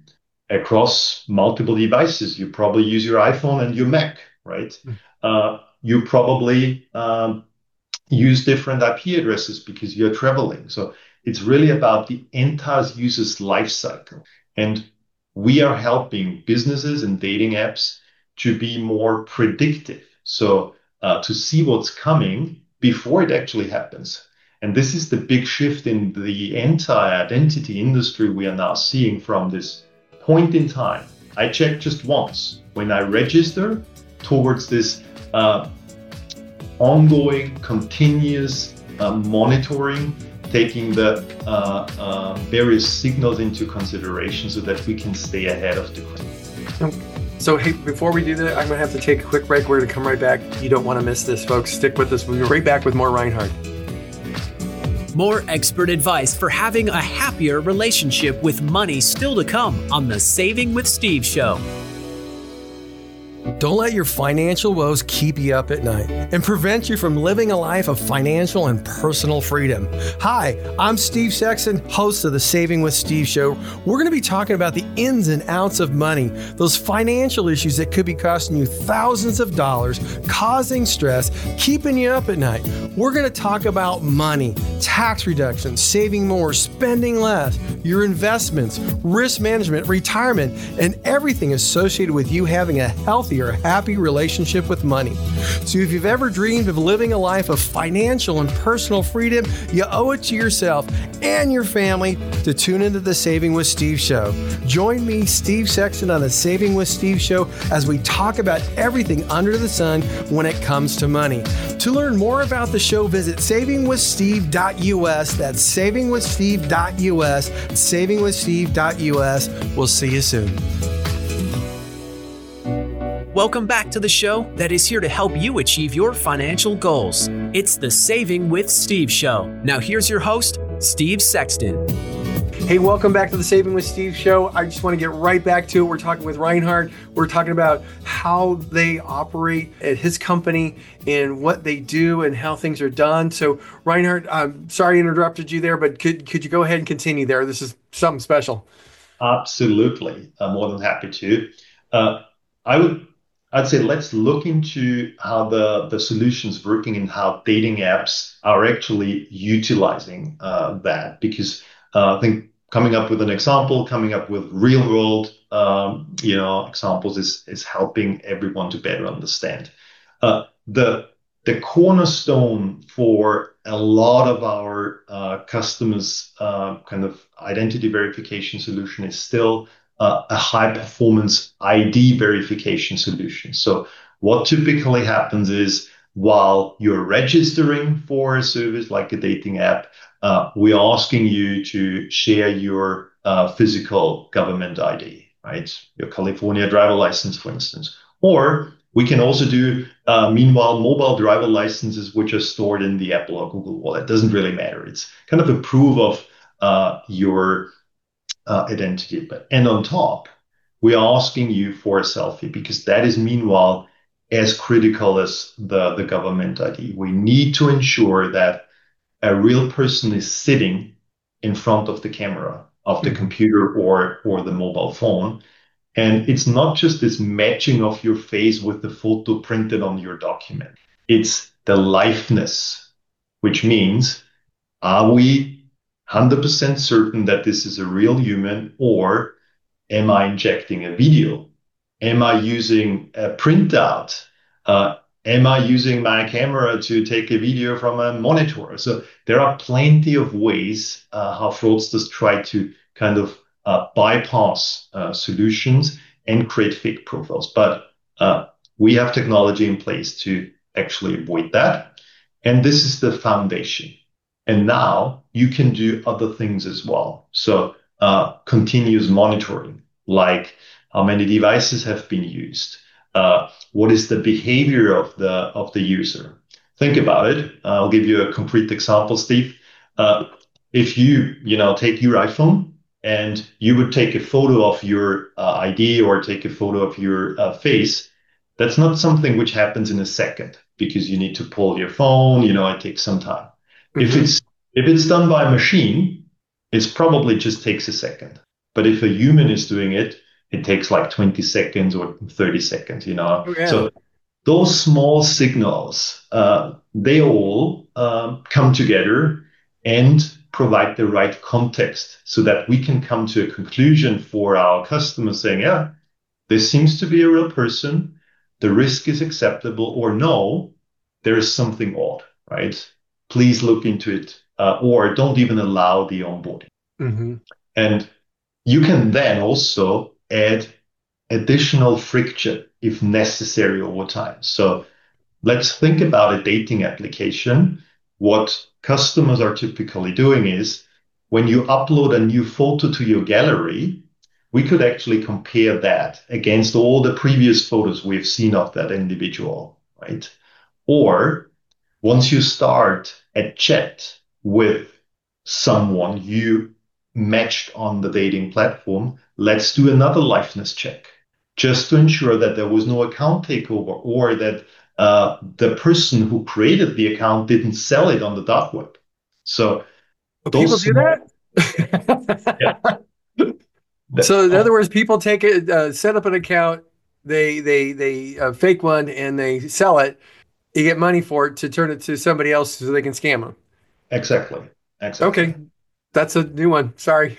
across multiple devices? You probably use your iPhone and your Mac, right? Uh, you probably um, use different I P addresses because you're traveling. So it's really about the entire user's life cycle. And we are helping businesses and dating apps to be more predictive. So uh, to see what's coming before it actually happens. And this is the big shift in the entire identity industry we are now seeing from this point in time. I check just once when I register, towards this uh, ongoing, continuous uh, monitoring, taking the uh, uh, various signals into consideration so that we can stay ahead of the crime. So, hey, before we do that, I'm going to have to take a quick break. We're going to come right back. You don't want to miss this, folks. Stick with us. We'll be right back with more Reinhardt. More expert advice for having a happier relationship with money still to come on the Saving with Steve show. Don't let your financial woes keep you up at night and prevent you from living a life of financial and personal freedom. Hi, I'm Steve Sexton, host of the Saving with Steve show. We're going to be talking about the ins and outs of money, those financial issues that could be costing you thousands of dollars, causing stress, keeping you up at night. We're going to talk about money, tax reduction, saving more, spending less, your investments, risk management, retirement, and everything associated with you having a healthier, happy relationship with money. So if you've ever dreamed of living a life of financial and personal freedom, you owe it to yourself and your family to tune into the Saving with Steve show. Join me, Steve Sexton, on the Saving with Steve show as we talk about everything under the sun when it comes to money. To learn more about the show, visit saving with steve dot u s. That's saving with steve dot u s. saving with steve dot u s. We'll see you soon. Welcome back to the show that is here to help you achieve your financial goals. It's the Saving with Steve show. Now here's your host, Steve Sexton. Hey, welcome back to the Saving with Steve show. I just want to get right back to it. We're talking with Reinhardt. We're talking about how they operate at his company and what they do and how things are done. So Reinhardt, I'm sorry I interrupted you there, but could, could you go ahead and continue there? This is something special. Absolutely. I'm more than happy to. Uh, I would I'd say let's look into how the, the solutions working and how dating apps are actually utilizing uh, that. Because uh, I think coming up with an example, coming up with real world, um, you know, examples is is helping everyone to better understand. Uh, the the cornerstone for a lot of our uh, customers' uh, kind of identity verification solution is still uh, a high performance I D verification solution. So what typically happens is while you're registering for a service like a dating app, uh, we're asking you to share your uh, physical government I D, right? Your California driver license, for instance. Or we can also do, uh, meanwhile, mobile driver licenses, which are stored in the Apple or Google Wallet. It doesn't really matter. It's kind of a proof of uh, your uh, identity. But and on top, we are asking you for a selfie because that is meanwhile as critical as the, the government I D. We need to ensure that a real person is sitting in front of the camera of the Mhm. computer or or the mobile phone. And it's not just this matching of your face with the photo printed on your document. It's the liveness, which means are we one hundred percent certain that this is a real human, or am I injecting a video? Am I using a printout? Uh, am I using my camera to take a video from a monitor? So there are plenty of ways uh, how fraudsters try to kind of uh, bypass uh, solutions and create fake profiles. But uh, we have technology in place to actually avoid that. And this is the foundation. And now you can do other things as well. So uh, continuous monitoring, like how many devices have been used, uh, what is the behavior of the of the user. Think about it. Uh, I'll give you a concrete example, Steve. Uh, if you you know take your iPhone and you would take a photo of your uh, I D or take a photo of your uh, face, that's not something which happens in a second because you need to pull your phone. You know, it takes some time. If Mhm. it's if it's done by a machine, it's probably just takes a second. But if a human is doing it, it takes like twenty seconds or thirty seconds, you know. Oh, yeah. So those small signals, uh, they all um, come together and provide the right context so that we can come to a conclusion for our customers saying, yeah, this seems to be a real person. The risk is acceptable, or no, there is something odd, right? Please look into it, uh, or don't even allow the onboarding. Hmm. And you can then also add additional friction if necessary over time. So let's think about a dating application. What customers are typically doing is when you upload a new photo to your gallery, we could actually compare that against all the previous photos we've seen of that individual, right? Or once you start a chat with someone you matched on the dating platform, let's do another liveness check just to ensure that there was no account takeover or that uh, the person who created the account didn't sell it on the dark web. So Well, people those do small, yeah, that. that, So in oh, other words, people take it, uh, set up an account, they they they uh, fake one, and they sell it. You get money for it to turn it to somebody else so they can scam them. exactly, exactly. Okay, that's a new one. Sorry.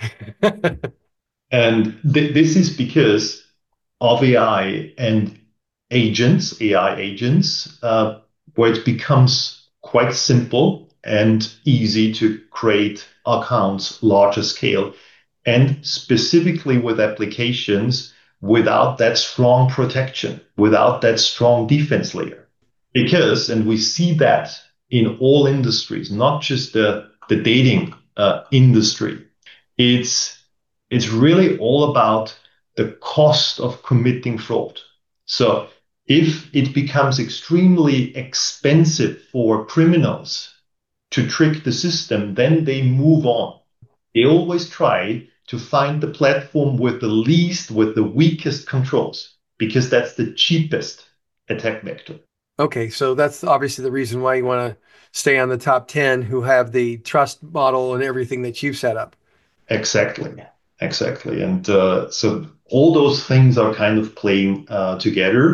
And th- this is because of A I and agents, A I agents, uh, where it becomes quite simple and easy to create accounts larger scale, and specifically with applications without that strong protection, without that strong defense layer. Because, and we see that in all industries, not just the, the dating uh, industry, it's it's really all about the cost of committing fraud. So if it becomes extremely expensive for criminals to trick the system, then they move on. They always try to find the platform with the least, with the weakest controls, because that's the cheapest attack vector. Okay, so that's obviously the reason why you want to stay on the top ten who have the trust model and everything that you've set up. Exactly, exactly. And uh, so all those things are kind of playing uh, together.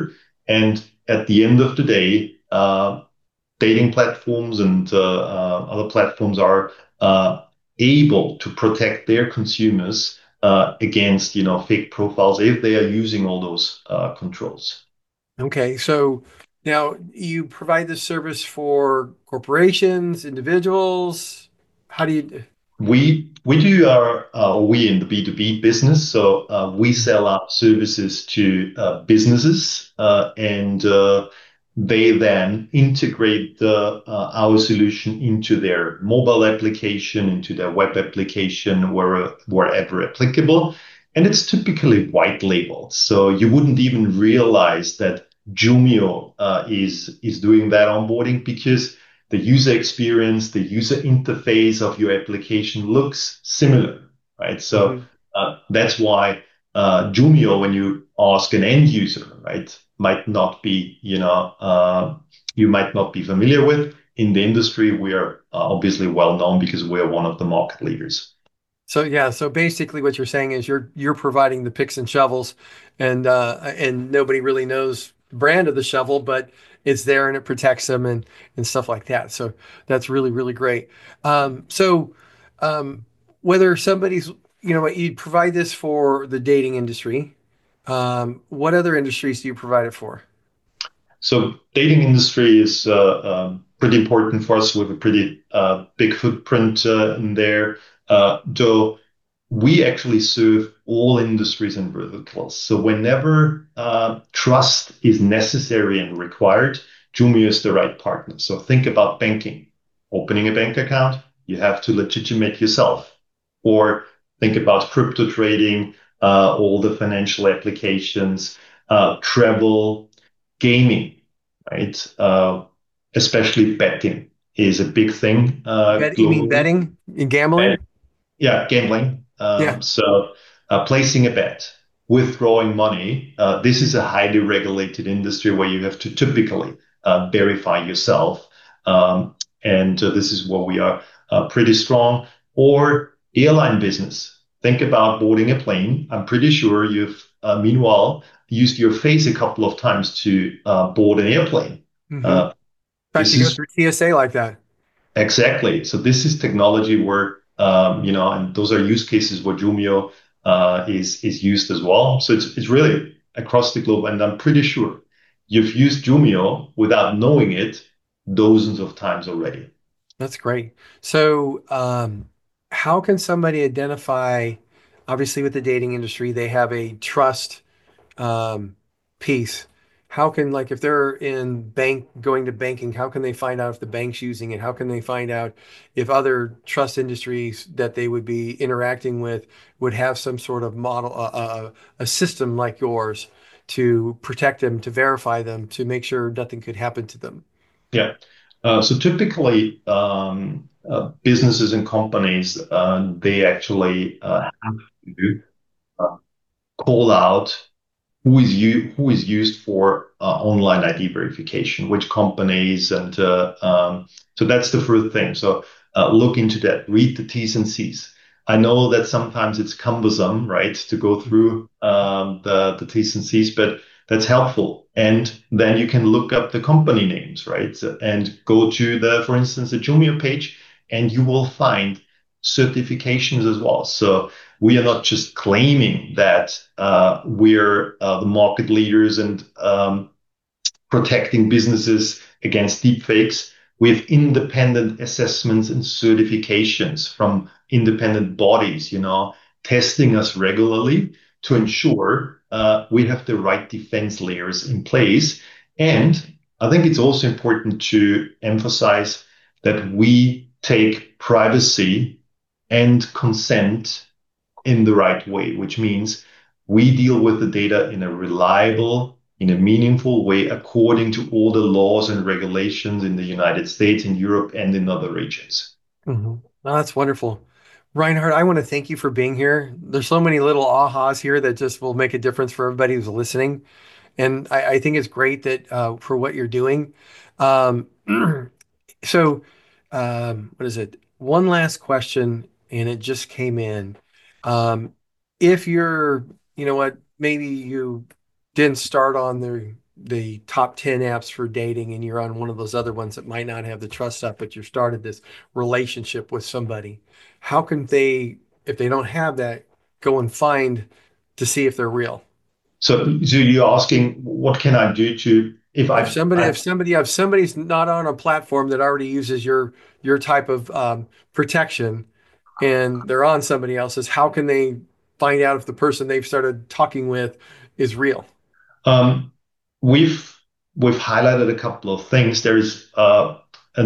And at the end of the day, uh, dating platforms and uh, uh, other platforms are uh, able to protect their consumers uh, against, you know, fake profiles if they are using all those uh, controls. Okay, so now you provide this service for corporations, individuals. How do you? We we do our uh, we in the B two B business, so uh, we sell our services to uh, businesses, uh, and uh, they then integrate the, uh, our solution into their mobile application, into their web application, where, wherever applicable. And it's typically white labeled, so you wouldn't even realize that Jumio uh, is is doing that onboarding because the user experience, the user interface of your application looks similar, right? So Mhm. uh, that's why uh, Jumio, when you ask an end user, right, might not be, you know, uh, you might not be familiar with. In the industry, we are uh, obviously well known because we're one of the market leaders. So yeah, so basically what you're saying is you're you're providing the picks and shovels, and uh, and nobody really knows the brand of the shovel, but it's there and it protects them and and stuff like that. So that's really really great. Um, so um, whether somebody's you know what you provide this for the dating industry, um, what other industries do you provide it for? So dating industry is uh, um, pretty important for us with a pretty uh, big footprint uh, in there. Uh, though we actually serve all industries and verticals. So whenever uh, trust is necessary and required, Jumio is the right partner. So think about banking. Opening a bank account, you have to legitimate yourself. Or think about crypto trading, uh, all the financial applications, uh, travel, gaming, right? Uh, especially betting is a big thing uh, Bet, you mean globally. betting and And gambling? yeah, gambling. Yeah. Um, so uh, placing a bet, withdrawing money. Uh, this is a highly regulated industry where you have to typically uh, verify yourself. Um, and uh, this is where we are uh, pretty strong. Or airline business. Think about boarding a plane. I'm pretty sure you've, uh, meanwhile, used your face a couple of times to uh, board an airplane. Hmm. In Uh, fact, this you go is through T S A like that. Exactly. So this is technology where, um, you know, and those are use cases where Jumio uh, is is used as well. So it's it's really across the globe, and I'm pretty sure you've used Jumio without knowing it dozens of times already. That's great. So, um, how can somebody identify, obviously, with the dating industry, they have a trust um, piece. How can, like, if they're in bank, going to banking, how can they find out if the bank's using it? How can they find out if other trust industries that they would be interacting with would have some sort of model, uh, uh, a system like yours to protect them, to verify them, to make sure nothing could happen to them? Yeah. Uh, so typically, um, uh, businesses and companies uh, they actually uh, have to uh, call out who is you who is used for uh, online I D verification, which companies, and uh, um, so that's the first thing. So uh, look into that, read the T's and C's. I know that sometimes it's cumbersome, right, to go through um, the the T's and C's, but that's helpful. And then you can look up the company names, right, and go to the, for instance, the Jumio page, and you will find certifications as well. So we are not just claiming that uh, we're uh, the market leaders and um, protecting businesses against deepfakes. We have independent assessments and certifications from independent bodies, you know, testing us regularly to ensure uh, we have the right defense layers in place. And I think it's also important to emphasize that we take privacy and consent in the right way, which means we deal with the data in a reliable, in a meaningful way, according to all the laws and regulations in the United States, in Europe, and in other regions. Hmm. Oh, that's wonderful. Reinhard, I want to thank you for being here. There's so many little ahas here that just will make a difference for everybody who's listening. And I, I think it's great that uh, for what you're doing. Um, so, um, what is it? One last question, and it just came in. Um, if you're, you know what, maybe you didn't start on the the top ten apps for dating and you're on one of those other ones that might not have the trust up, but you started this relationship with somebody, how can they, if they don't have that, go and find to see if they're real? So, so you're asking, what can I do to if If I, somebody, I if somebody, if somebody's not on a platform that already uses your your type of um, protection, and they're on somebody else's, how can they find out if the person they've started talking with is real? um, we've we've highlighted a couple of things. There's uh,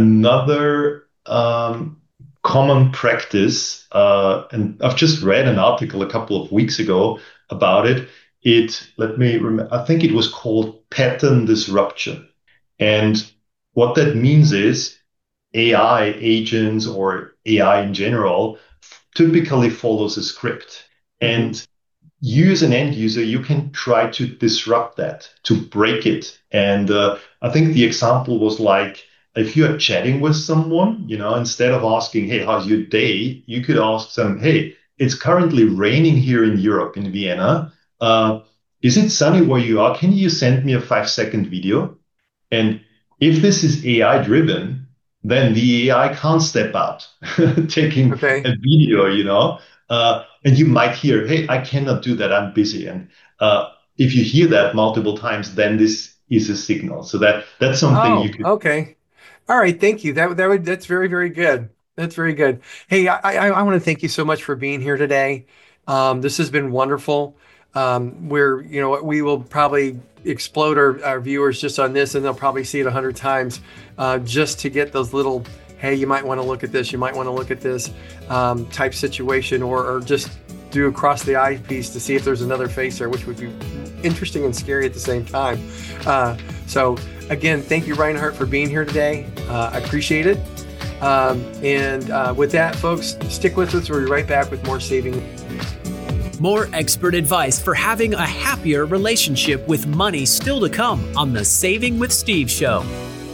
another um, common practice, uh, and I've just read an article a couple of weeks ago about it. It let me remember. I think it was called pattern disruption, and what that means is A I agents or A I in general typically follows a script. Hmm. And you as an end user, you can try to disrupt that, to break it. And uh, I think the example was like if you are chatting with someone, you know, instead of asking, hey, how's your day? You could ask them, hey, it's currently raining here in Europe, in Vienna. Uh, is it sunny where you are? Can you send me a five second video? And if this is A I driven, then the A I can't step out taking Okay. a video, you know, uh, and you might hear, hey, I cannot do that. I'm busy. And uh, if you hear that multiple times, then this is a signal. So that that's something you Oh, could. okay. All right. Thank you. That that would that's very, very good. That's very good. Hey, I I, I want to thank you so much for being here today. Um, this has been wonderful. Um, we're, you know, we will probably explode our, our viewers just on this, and they'll probably see it a hundred times, uh, just to get those little, hey, you might want to look at this, you might want to look at this, um, type situation, or or just do across the eye piece to see if there's another face there, which would be interesting and scary at the same time. Uh, so again, thank you, Reinhardt, for being here today. Uh, I appreciate it. Um, and uh, with that, folks, stick with us. We'll be right back with more saving. More expert advice for having a happier relationship with money still to come on the Saving with Steve show.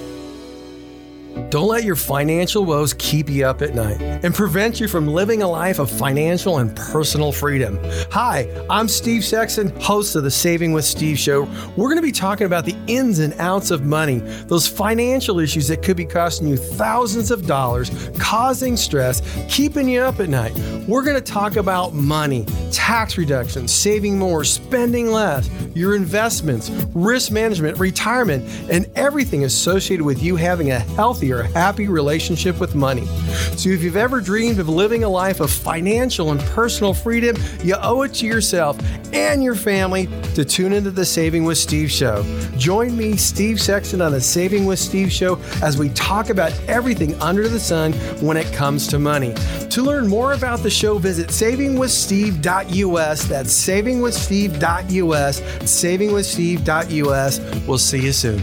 Don't let your financial woes keep you up at night and prevent you from living a life of financial and personal freedom. Hi, I'm Steve Sexton, host of the Saving with Steve show. We're going to be talking about the ins and outs of money, those financial issues that could be costing you thousands of dollars, causing stress, keeping you up at night. We're going to talk about money, tax reductions, saving more, spending less, your investments, risk management, retirement, and everything associated with you having a healthier, happy relationship with money. So if you've ever dreamed of living a life of financial and personal freedom, you owe it to yourself and your family to tune into the Saving with Steve show. Join me, Steve Sexton, on the Saving with Steve show as we talk about everything under the sun when it comes to money. To learn more about the show, visit saving with steve dot u s. That's saving with steve dot u s. saving with steve dot u s. We'll see you soon.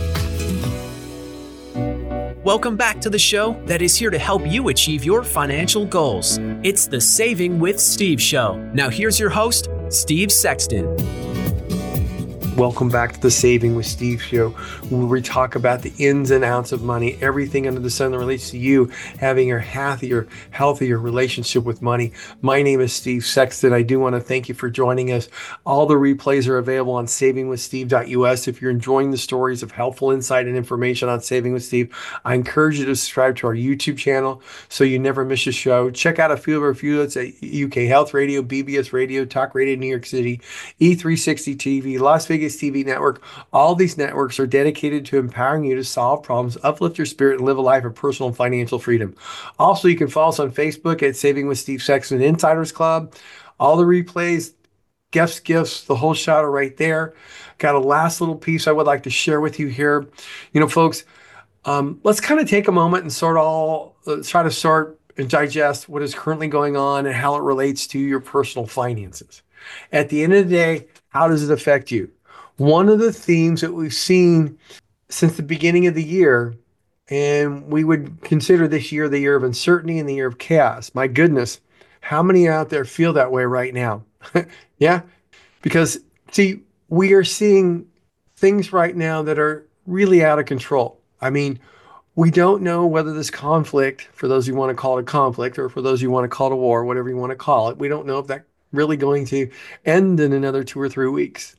Welcome back to the show that is here to help you achieve your financial goals. It's the Saving with Steve show. Now here's your host, Steve Sexton. Welcome back to the Saving with Steve show, where we talk about the ins and outs of money, everything under the sun that relates to you having a happier, healthier relationship with money. My name is Steve Sexton. I do want to thank you for joining us. All the replays are available on saving with steve dot u s. If you're enjoying the stories of helpful insight and information on Saving with Steve, I encourage you to subscribe to our YouTube channel so you never miss a show. Check out a few of our affiliates at U K Health Radio, B B S Radio, Talk Radio New York City, E three sixty T V, Las Vegas T V network. All these networks are dedicated to empowering you to solve problems, uplift your spirit, and live a life of personal and financial freedom. Also, you can follow us on Facebook at Saving with Steve Sexton Insiders Club. All the replays, gifts, gifts, the whole shot are right there. Got a last little piece I would like to share with you here. You know, folks, um, let's kind of take a moment and sort all, uh, try to sort and digest what is currently going on and how it relates to your personal finances. At the end of the day, how does it affect you? One of the themes that we've seen since the beginning of the year, and we would consider this year the year of uncertainty and the year of chaos. My goodness, how many out there feel that way right now? Yeah, because see, we are seeing things right now that are really out of control. I mean, we don't know whether this conflict, for those who want to call it a conflict, or for those who want to call it a war, whatever you want to call it, we don't know if that really going to end in another two or three weeks.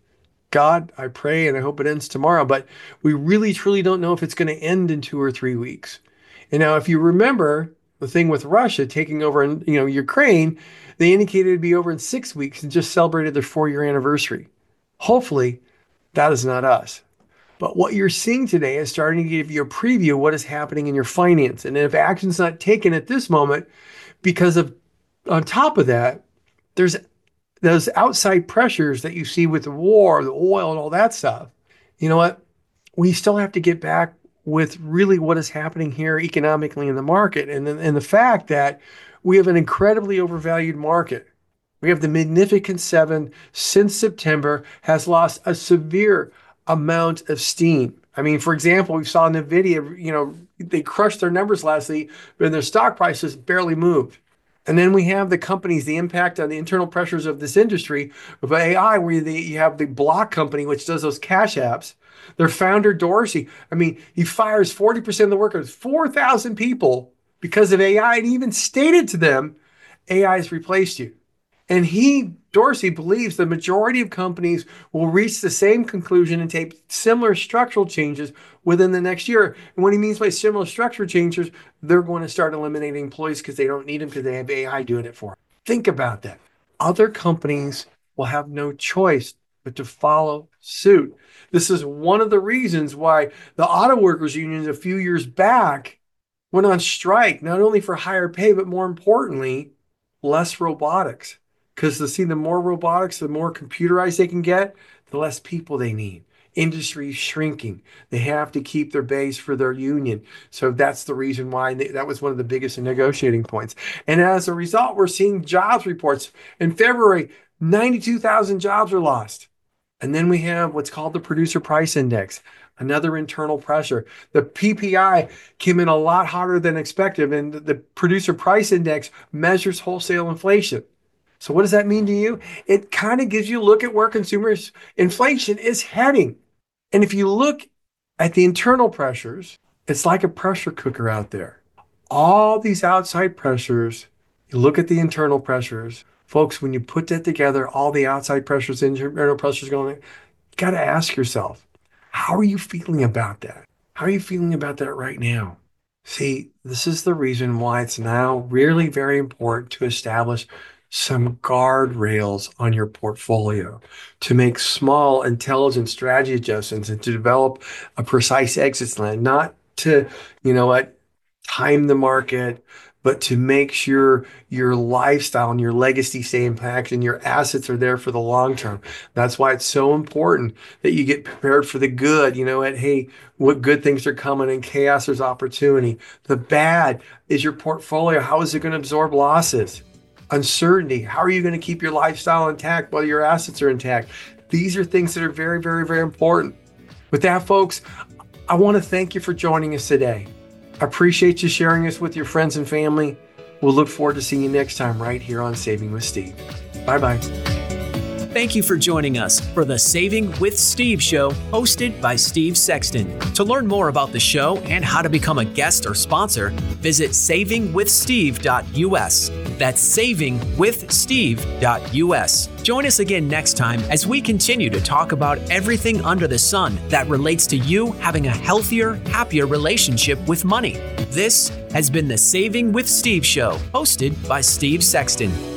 God, I pray and I hope it ends tomorrow, but we really truly don't know if it's going to end in two or three weeks. And now, if you remember the thing with Russia taking over, in, you know, Ukraine, they indicated it'd be over in six weeks and just celebrated their four-year anniversary. Hopefully, that is not us. But what you're seeing today is starting to give you a preview of what is happening in your finance. And if action's not taken at this moment, because of, on top of that, there's those outside pressures that you see with the war, the oil, and all that stuff. You know what? We still have to get back with really what is happening here economically in the market. And, and the fact that we have an incredibly overvalued market. We have the Magnificent Seven since September has lost a severe amount of steam. I mean, for example, we saw NVIDIA, you know, they crushed their numbers last week, but their stock prices barely moved. And then we have the companies, the impact on the internal pressures of this industry of A I, where they, you have the Block company, which does those cash apps. Their founder, Dorsey, I mean, he fires forty percent of the workers, four thousand people because of A I, and he even stated to them, A I has replaced you. And he, Dorsey, believes the majority of companies will reach the same conclusion and take similar structural changes within the next year. And what he means by similar structural changes, they're going to start eliminating employees because they don't need them because they have A I doing it for them. Think about that. Other companies will have no choice but to follow suit. This is one of the reasons why the auto workers unions a few years back went on strike, not only for higher pay, but more importantly, less robotics. Because to see the more robotics, the more computerized they can get, the less people they need. Industry is shrinking. They have to keep their base for their union. So that's the reason why they, that was one of the biggest negotiating points. And as a result, we're seeing jobs reports. In February, ninety-two thousand jobs are lost. And then we have what's called the Producer Price Index, another internal pressure. The P P I came in a lot hotter than expected, and the Producer Price Index measures wholesale inflation. So what does that mean to you? It kind of gives you a look at where consumers' inflation is heading. And if you look at the internal pressures, it's like a pressure cooker out there. All these outside pressures, you look at the internal pressures. Folks, when you put that together, all the outside pressures, internal pressures going, you got to ask yourself, how are you feeling about that? How are you feeling about that right now? See, this is the reason why it's now really very important to establish some guardrails on your portfolio, to make small, intelligent strategy adjustments and to develop a precise exit plan, not to, you know what, time the market, but to make sure your lifestyle and your legacy stay intact and your assets are there for the long term. That's why it's so important that you get prepared for the good. You know what, hey, what good things are coming? In chaos, there's opportunity. The bad is your portfolio. How is it going to absorb losses? Uncertainty. How are you going to keep your lifestyle intact while your assets are intact? These are things that are very, very, very important. With that, folks, I want to thank you for joining us today. I appreciate you sharing this with your friends and family. We'll look forward to seeing you next time right here on Saving with Steve. Bye-bye. Thank you for joining us for the Saving with Steve show hosted by Steve Sexton. To learn more about the show and how to become a guest or sponsor, visit saving with steve dot u s. That's saving with steve dot u s. Join us again next time as we continue to talk about everything under the sun that relates to you having a healthier, happier relationship with money. This has been the Saving with Steve show hosted by Steve Sexton.